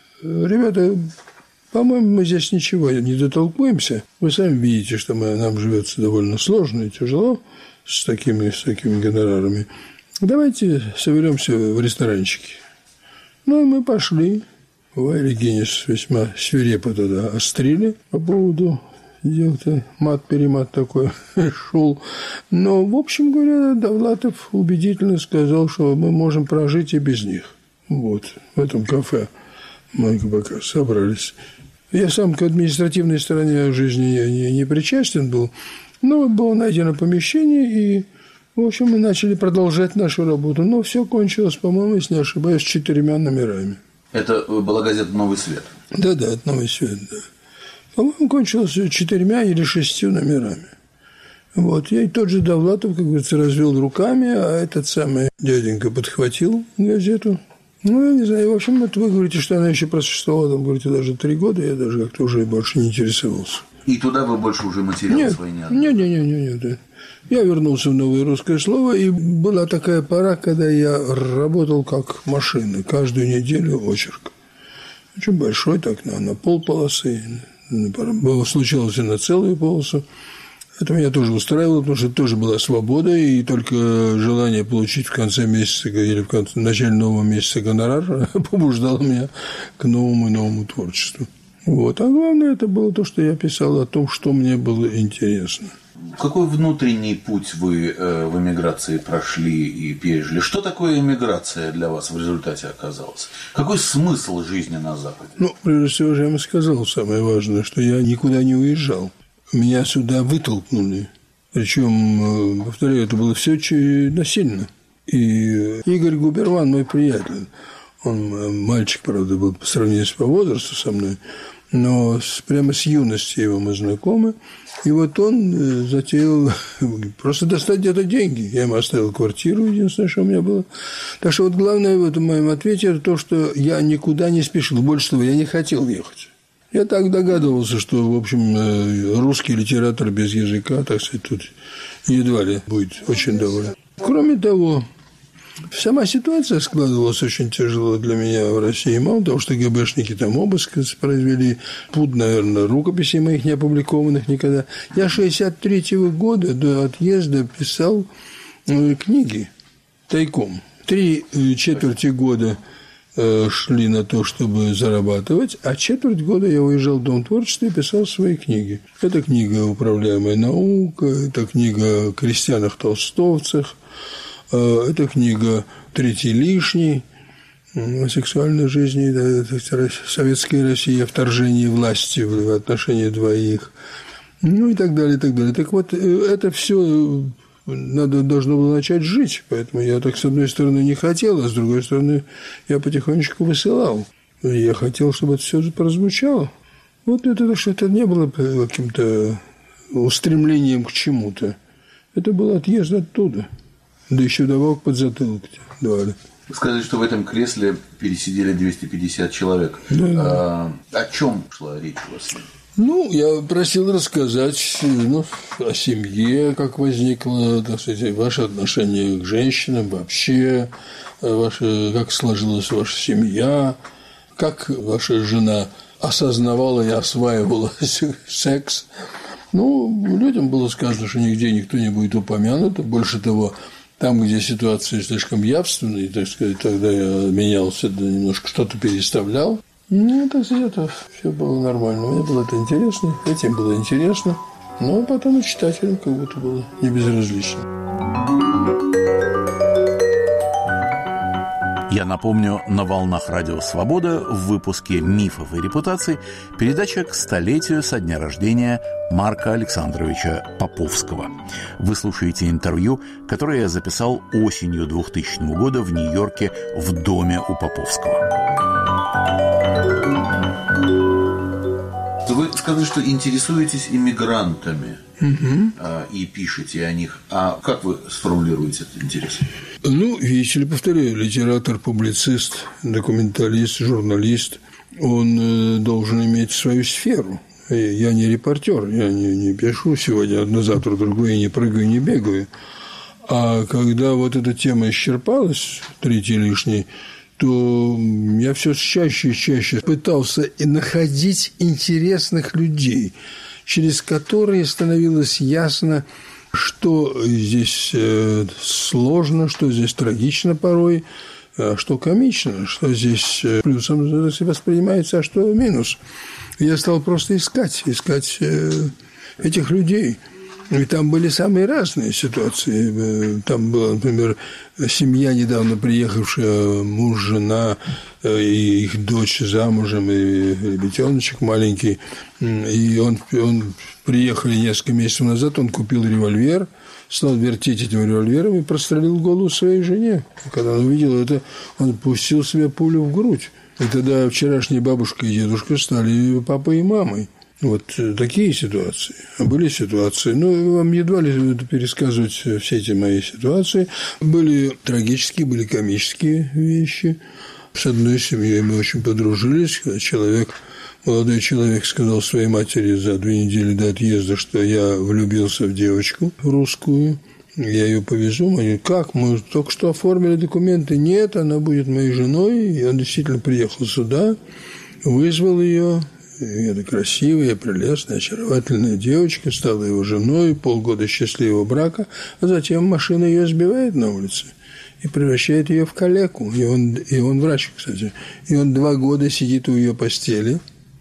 ребята, по-моему, мы здесь ничего не дотолкуемся. Вы сами видите, что мы, нам живется довольно сложно и тяжело с такими, с такими гонорарами. Давайте соберемся в ресторанчике. Ну, и мы пошли. Вайль и Гениш весьма свирепо туда острили по поводу дел-то. Мат-перемат такой шел. Но, в общем говоря, Довлатов убедительно сказал, что мы можем прожить и без них. Вот, в этом кафе мы пока собрались. Я сам к административной стороне жизни не, не, не причастен был, но было найдено помещение, и, в общем, мы начали продолжать нашу работу. Но все кончилось, по-моему, если не ошибаюсь, четырьмя номерами. Это была газета «Новый свет»? Да-да, это «Новый свет», да. По-моему, кончилось четырьмя или шестью номерами. Вот. Я и тот же Довлатов, как говорится, развел руками, а этот самый дяденька подхватил газету. Ну, я не знаю, в общем, это вы говорите, что она еще просуществовала, там, говорите, даже три года, я даже как-то уже больше не интересовался. И туда вы больше уже материалы нет, свои не отдали? Нет, нет, нет, нет. Я вернулся в «Новое русское слово», и была такая пора, когда я работал как машина, каждую неделю очерк. Очень большой, так, на, на полполосы, случалось и на целую полосу. Это меня тоже устраивало, потому что это тоже была свобода, и только желание получить в конце месяца или в, конце, в начале нового месяца гонорар побуждало меня к новому и новому творчеству. Вот. А главное, это было то, что я писал о том, что мне было интересно. Какой внутренний путь вы в эмиграции прошли и пережили? Что такое эмиграция для вас в результате оказалась? Какой смысл жизни на Западе? Ну, прежде всего, я вам сказал самое важное, что я никуда не уезжал. Меня сюда вытолкнули. Причем, повторяю, это было все очень насильно. И Игорь Губерман, мой приятель, Он мальчик, правда, был по сравнению по возрасту со мной, но прямо с юности его мы знакомы. И вот он затеял просто достать где-то деньги. Я ему оставил квартиру, единственное, что у меня было. Так что вот главное в этом моем ответе – это то, что я никуда не спешил. Больше того, я не хотел ехать. Я так догадывался, что, в общем, русский литератор без языка, так сказать, тут едва ли будет очень доволен. Кроме того, сама ситуация складывалась очень тяжело для меня в России. Мало того, что ГБшники там обыск произвели, пуд, наверное, рукописей моих не опубликованных никогда. Я шестьдесят третьего года до отъезда писал книги тайком. Три четверти года шли на то, чтобы зарабатывать, а четверть года я уезжал в Дом творчества и писал свои книги. Это книга «Управляемая наука», это книга о крестьянах-толстовцах, это книга «Третий лишний», о сексуальной жизни советской России, о вторжении власти в отношении двоих, ну и так далее, и так далее. Так вот, это все надо, должно было начать жить, поэтому я так, с одной стороны, не хотел, а с другой стороны, я потихонечку высылал. Я хотел, чтобы это все прозвучало. Вот это, что это не было каким-то устремлением к чему-то. Это был отъезд оттуда. Да еще вдобавок подзатылок давали. Вы сказали, что в этом кресле пересидели двести пятьдесят человек. Да, да. А, о чем шла речь у вас? Ну, я просил рассказать ну, о семье, как возникло, так сказать, ваше отношение к женщинам вообще, ваше, как сложилась ваша семья, как ваша жена осознавала и осваивала секс. Ну, людям было сказано, что нигде никто не будет упомянут. Больше того, там, где ситуация слишком явственная, так сказать, тогда я менялся, да, немножко что-то переставлял. Ну, так сказать, это все было нормально. Мне было это интересно, этим было интересно. Но потом и читателям как будто было не безразлично. Я напомню, на волнах Радио Свобода в выпуске «Мифов и репутаций» передача к столетию со дня рождения Марка Александровича Поповского. Вы слушаете интервью, которое я записал осенью двухтысячного года в Нью-Йорке в доме у Поповского. Вы сказали, что интересуетесь иммигрантами угу. и пишете о них. А как вы сформулируете этот интерес? Ну, видите ли, повторяю, литератор, публицист, документалист, журналист, он должен иметь свою сферу. Я не репортер, я не, не пишу сегодня одно, завтра другое, не прыгаю, не бегаю. А когда вот эта тема исчерпалась, третий лишний, то я все чаще и чаще пытался и находить интересных людей, через которые становилось ясно, что здесь сложно, что здесь трагично порой, а что комично, что здесь плюсом воспринимается, а что минус. Я стал просто искать, искать этих людей. И там были самые разные ситуации. Там была, например, семья, недавно приехавшая, муж, жена и их дочь замужем, и ребятеночек маленький. И он, он приехали несколько месяцев назад, он купил револьвер, стал вертеть этим револьвером и прострелил голову своей жене. Когда он увидел это, он пустил себе пулю в грудь. И тогда вчерашняя бабушка и дедушка стали папой и мамой. Вот такие ситуации. А были ситуации, ну, вам едва ли пересказывать все эти мои ситуации. Были трагические, были комические вещи. С одной семьей мы очень подружились. Когда человек, молодой человек сказал своей матери за две недели до отъезда, что я влюбился в девочку русскую, я ее повезу. Они говорят, как? Мы только что оформили документы. Нет, она будет моей женой. И он действительно приехал сюда, вызвал ее. И это красивая, прелестная, очаровательная девочка, стала его женой, полгода счастливого брака, а затем машина ее сбивает на улице и превращает ее в калеку. И он, и он врач, кстати. И он два года сидит у ее постели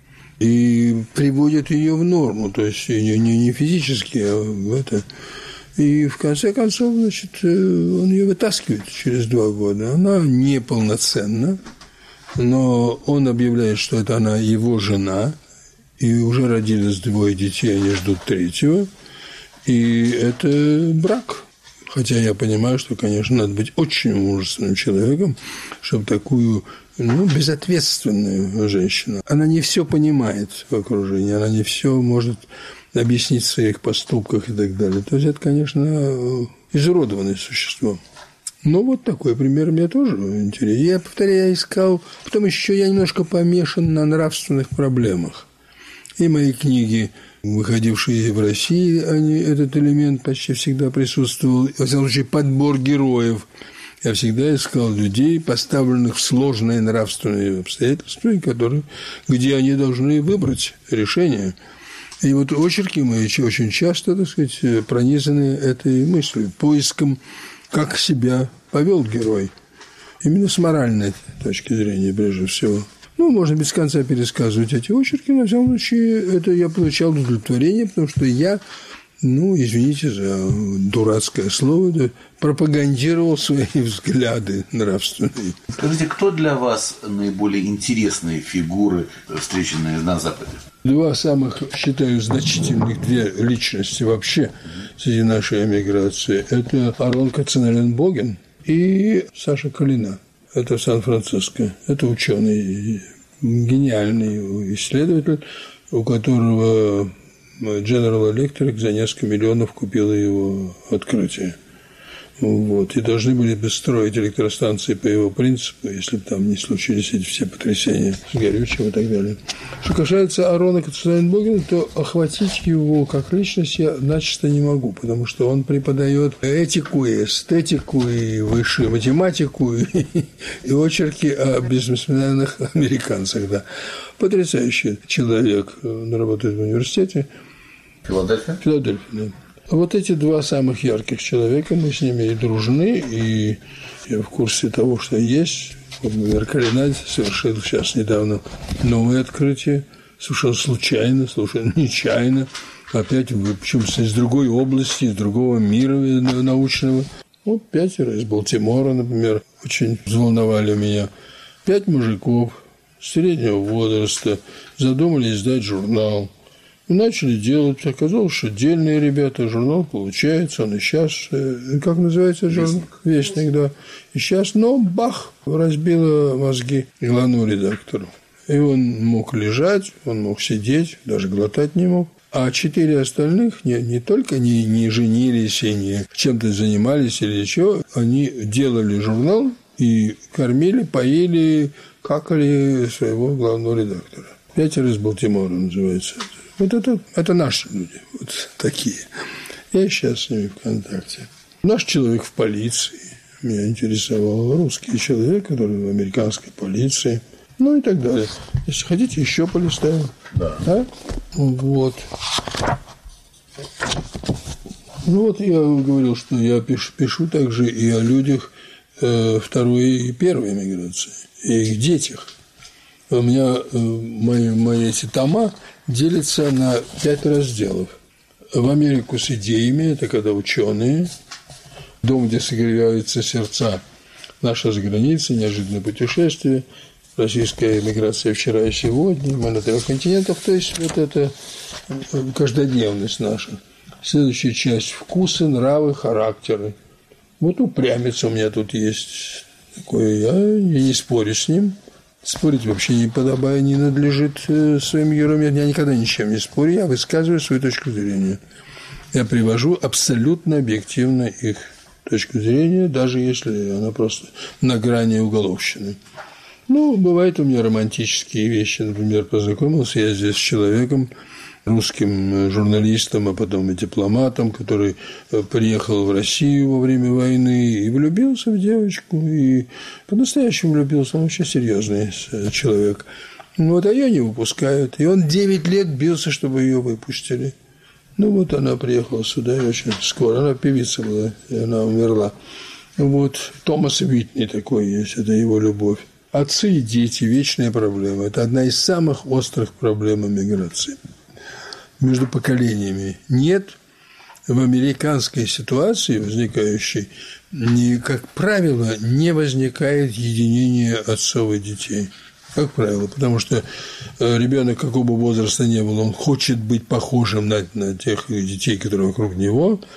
и приводит ее в норму, то есть не, не физически, а в это. И в конце концов, значит, он ее вытаскивает через два года. Она неполноценна. Но он объявляет, что это она его жена, и уже родились двое детей, они ждут третьего, и это брак. Хотя я понимаю, что, конечно, надо быть очень мужественным человеком, чтобы такую, ну, безответственную женщину. Она не все понимает в окружении, она не все может объяснить в своих поступках и так далее. То есть это, конечно, изуродованное существо. Ну, вот такой пример мне тоже интересен. Я, повторяю, я искал... Потом еще я немножко помешан на нравственных проблемах. И мои книги, выходившие в России, они, этот элемент почти всегда присутствовал. Во всяком случае, подбор героев. Я всегда искал людей, поставленных в сложные нравственные обстоятельства, которые, где они должны выбрать решение. И вот очерки мои очень часто, так сказать, пронизаны этой мыслью, поиском, как себя повел герой. Именно с моральной точки зрения, прежде всего. Ну, можно без конца пересказывать эти очерки, но, в всяком случае, это я получал удовлетворение, потому что я, ну, извините за дурацкое слово, пропагандировал свои взгляды нравственные. Скажите, кто для вас наиболее интересные фигуры, встреченные на Западе? Два самых, считаю, значительных две личности вообще среди нашей эмиграции – это Арон Кацанаренбоген и Саша Калина. Это в Сан-Франциско. Это ученый, гениальный исследователь, у которого General Electric за несколько миллионов купила его открытие. Вот. И должны были бы строить электростанции по его принципу, если бы там не случились эти все потрясения с горючим и так далее. Что касается Арона Кацанаренбогена, то охватить его как личность я начисто не могу, потому что он преподает этику и эстетику, и высшую математику, и, и очерки о бизнесменах американцах. Да. Потрясающий человек. Он работает в университете. Филадельфия? Филадельфия, да. Вот эти два самых ярких человека, мы с ними и дружны, и я в курсе того, что есть. Например, Калина совершил сейчас недавно новое открытие, совершенно случайно, совершенно нечаянно, опять, причем из другой области, из другого мира научного. Вот пятеро из Балтимора, например, очень взволновали меня. Пять мужиков среднего возраста задумали издать журнал. И начали делать. Оказалось, что дельные ребята, журнал получается, он и сейчас, как называется журнал? Вестник. Вестник, да. И сейчас, но бах, разбило мозги главному редактору. И он мог лежать, он мог сидеть, даже глотать не мог. А четыре остальных не, не только не, не женились и не чем-то занимались или еще, они делали журнал и кормили, поили, какали своего главного редактора. Пятеро из Балтимора называется это. Вот это, это наши люди, вот такие. Я сейчас с ними в контакте. Наш человек в полиции. Меня интересовал русский человек, который в американской полиции. Ну и так далее. Если хотите, еще полистаем. Да. Да? Вот. Ну вот я говорил, что я пишу, пишу также и о людях э, второй и первой эмиграции, и их детях. У меня э, мои, мои эти тома делятся на пять разделов. В Америку с идеями – это когда ученые, дом, где согреваются сердца, наша за границей, неожиданное путешествие, российская эмиграция вчера и сегодня, мы на трех континентах, то есть вот это каждодневность наша. Следующая часть – вкусы, нравы, характеры. Вот упрямец у меня тут есть такой, я, я не спорю с ним. Спорить вообще не подобает, не надлежит своим героям. Я никогда ничем не спорю, я высказываю свою точку зрения. Я привожу абсолютно объективно их точку зрения, даже если она просто на грани уголовщины. Ну, бывают у меня романтические вещи. Например, познакомился я здесь с человеком, русским журналистом, а потом и дипломатом, который приехал в Россию во время войны и влюбился в девочку, и по-настоящему влюбился, он очень серьезный человек. Вот, а ее не выпускают, и он девять лет бился, чтобы ее выпустили. Ну, вот она приехала сюда и очень скоро, она певица была, и она умерла. Вот, Томас Уитни такой есть, это его любовь. Отцы и дети – вечная проблема, это одна из самых острых проблем эмиграции. Между поколениями нет в американской ситуации, возникающей, не, как правило, не возникает единение отцов и детей. Как правило, потому что ребенок какого бы возраста ни был, он хочет быть похожим на, на тех детей, которые вокруг него,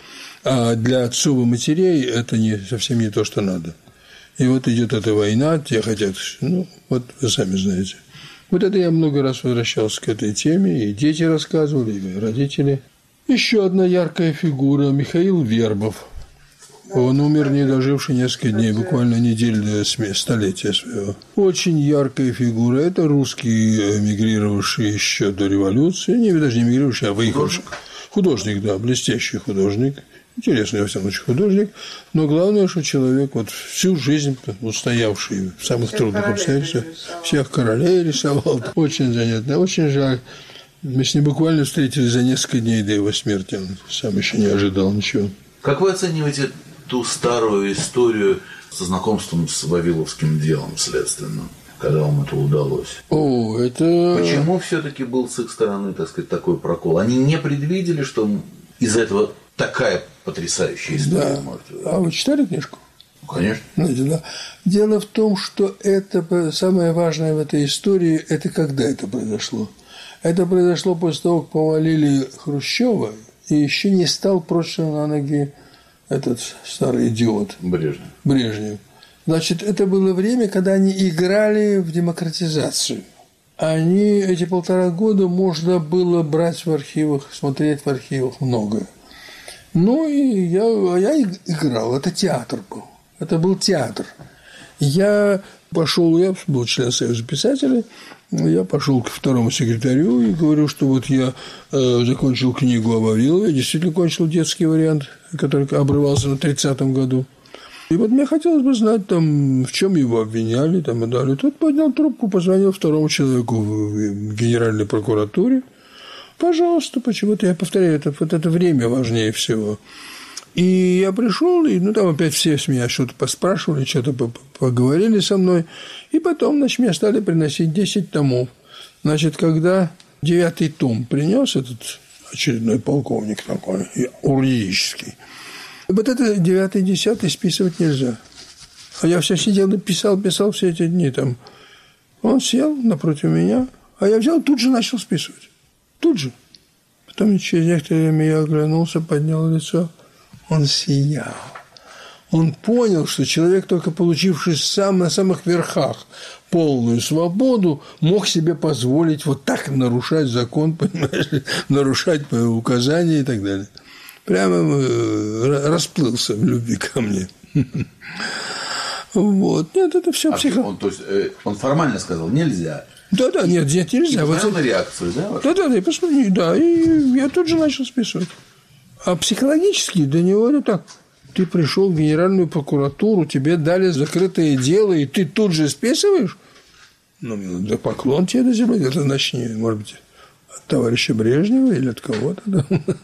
А для отцов и матерей это не, совсем не то, что надо. И вот идет эта война, те хотят, ну, вот вы сами знаете. Вот это я много раз возвращался к этой теме, и дети рассказывали, и родители. Еще одна яркая фигура – Михаил Вербов. Он умер, не доживший несколько дней, буквально неделю до столетия своего. Очень яркая фигура. Это русский, эмигрировавший еще до революции. Не, даже не эмигрировавший, а выехавший. Художник, да, блестящий художник. Интересный, во всяком случае, художник. Но главное, что человек вот всю жизнь устоявший в самых всех трудных обстоятельствах. Всех королей рисовал. Очень занятно. Очень жаль. Мы с ним буквально встретились за несколько дней до его смерти. Он сам еще не ожидал ничего. Как вы оцениваете ту старую историю со знакомством с Вавиловским делом следственным, когда вам это удалось? О, это... Почему все-таки был с их стороны, так сказать, такой прокол? Они не предвидели, что из-за этого такая потрясающая история да. может быть? А вы читали книжку? Конечно. Знаете, да. Дело в том, что это самое важное в этой истории, это когда это произошло. Это произошло после того, как повалили Хрущева, и еще не стал прочно на ноги этот старый идиот Брежнев. Брежнев. Значит, это было время, когда они играли в демократизацию. Они, эти полтора года можно было брать в архивах, смотреть в архивах многое. Ну, и я, я играл. Это театр был. Это был театр. Я пошел, я был член Союза писателей, я пошел к второму секретарю и говорю, что вот я э, закончил книгу о Вавилове, я действительно кончил детский вариант, который обрывался на тридцатом году. И вот мне хотелось бы знать, там, в чем его обвиняли, там, и далее. Тут поднял трубку, позвонил второму человеку в Генеральной прокуратуре. Пожалуйста, почему-то я повторяю, это, вот это время важнее всего. И я пришел, и ну, там опять все с меня что-то поспрашивали, что-то поговорили со мной. И потом, значит, мне стали приносить десять томов. Значит, когда девятый том принес этот очередной полковник такой, юридический, вот это девятый, десятый списывать нельзя. А я все сидел и писал, писал все эти дни там. Он сел напротив меня, а я взял, тут же начал списывать. Тут же. Потом через некоторое время я оглянулся, поднял лицо. Он сиял. Он понял, что человек, только получивший сам на самых верхах полную свободу, мог себе позволить вот так нарушать закон, понимаешь, нарушать указания и так далее. Прямо расплылся в любви ко мне. Вот. Нет, это все психо... Он, то есть, он формально сказал, нельзя. Да-да, нет, нет, нельзя. И вот на реакцию, да? Да-да, я посмотрел, да, и я тут же начал списывать. А психологически для него это так. Ты пришел в Генеральную прокуратуру, тебе дали закрытое дело, и ты тут же списываешь? Ну, да поклон тебе до земли. Это начни, может быть, от товарища Брежнева или от кого-то. Да?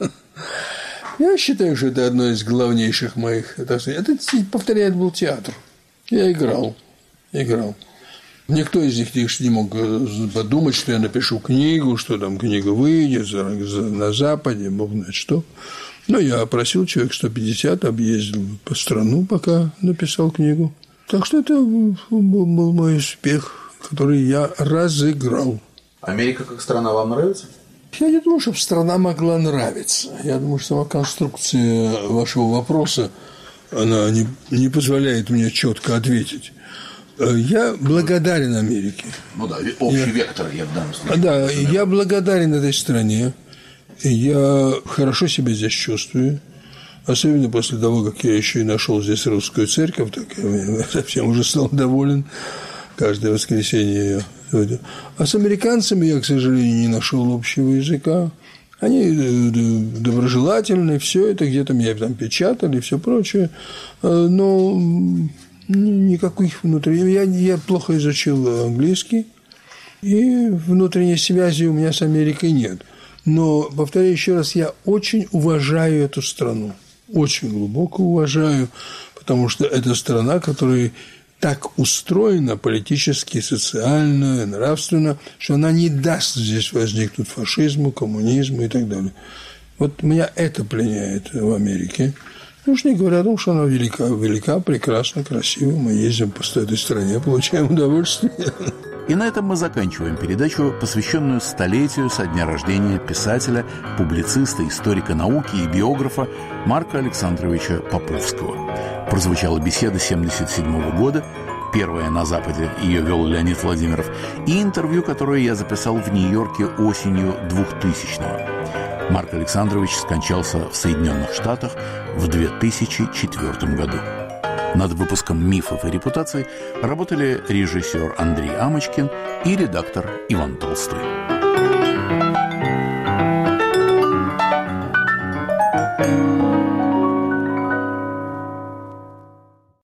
Я считаю, что это одно из главнейших моих. Это, это повторяет, был театр. Я играл. Играл. Никто из них не мог подумать, что я напишу книгу, что там книга выйдет на Западе, бог знает что. Но я опросил человек сто пятьдесят, объездил по страну, пока написал книгу. Так что это был мой успех, который я разыграл. Америка как страна вам нравится? Я не думаю, чтобы страна могла нравиться. Я думаю, что сама конструкция вашего вопроса, она не, не позволяет мне четко ответить. Я благодарен Америке. Ну да, общий я, вектор я в данном случае. Да, я благодарен этой стране. Я хорошо себя здесь чувствую. Особенно после того, как я еще и нашел здесь русскую церковь, так я совсем уже стал доволен. Каждое воскресенье я... А с американцами я, к сожалению, не нашел общего языка. Они доброжелательны, все это где-то меня там печатали и все прочее. Но никаких внутренних... Я, я плохо изучил английский, и внутренней связи у меня с Америкой нет. Но, повторяю еще раз, я очень уважаю эту страну. Очень глубоко уважаю, потому что это страна, которая так устроена политически, социально, нравственно, что она не даст здесь возникнуть фашизму, коммунизму и так далее. Вот меня это пленяет в Америке. Уж не говоря о том, что она велика, велика, прекрасна, красива. Мы ездим по этой стране, получаем удовольствие. И на этом мы заканчиваем передачу, посвященную столетию со дня рождения писателя, публициста, историка науки и биографа Марка Александровича Поповского. Прозвучала беседа семьдесят седьмого года, первая на Западе, ее вел Леонид Владимиров, и интервью, которое я записал в Нью-Йорке осенью двухтысячного. Марк Александрович скончался в Соединенных Штатах в две тысячи четвёртом году. Над выпуском «Мифов и репутаций» работали режиссер Андрей Амочкин и редактор Иван Толстой.